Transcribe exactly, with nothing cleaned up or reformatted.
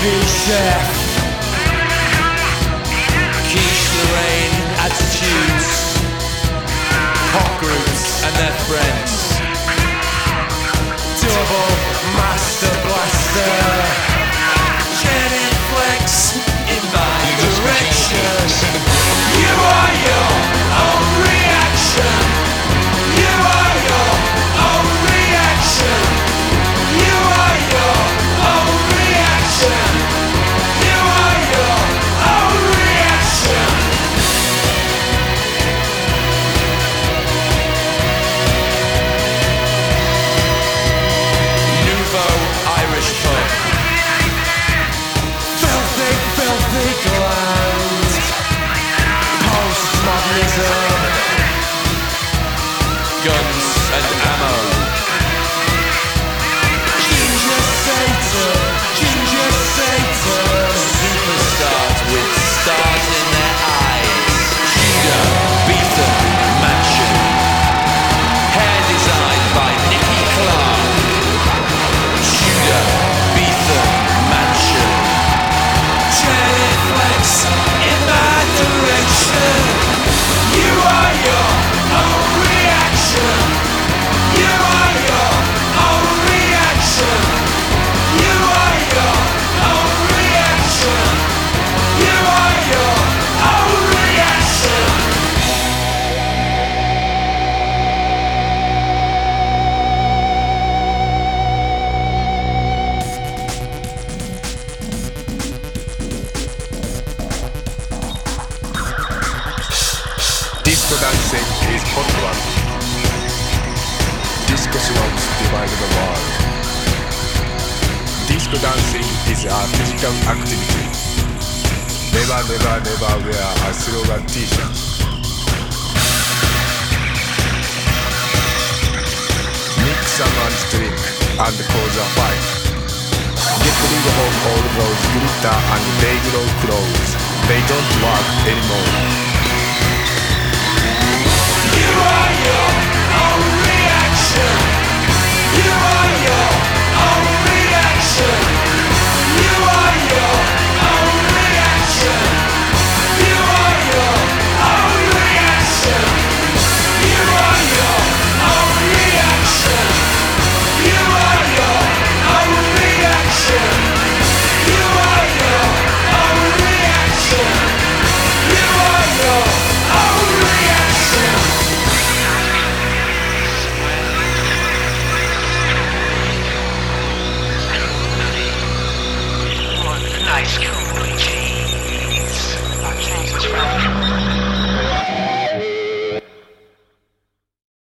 Chef, Quiche Lorraine, Attitudes, Hot Groups and their friends, Double Master Blaster, Geniflex in my direction. You are your own reaction. You are your own reaction. You are your own reaction. You are your own reaction. Nouveau Irish pub. Filthy, filthy gland. Postmodernism. Guns and ammo. Ginger Satan, Ginger Satan. Superstars with stars in their eyes. Judah, Beetham, Mansion. Hair designed by Nicky Clark. Judah, Beetham, Mansion. Geniflex in my direction. You are your own reaction. You are your own reaction. You are your own reaction. You are your own reaction. Disco dancing is hot one. Disco songs divide the world. Disco dancing is a physical activity. Never, never, never wear a slogan t-shirt. Mix someone's drink and cause a fight. Get rid of all those glitter and bagel clothes. They don't work anymore. You are your own reaction. You are your own reaction. You are your own reaction. You are your own reaction. You are your own reaction. You are your own reaction. You are your own reaction. You are your own reaction. Nice.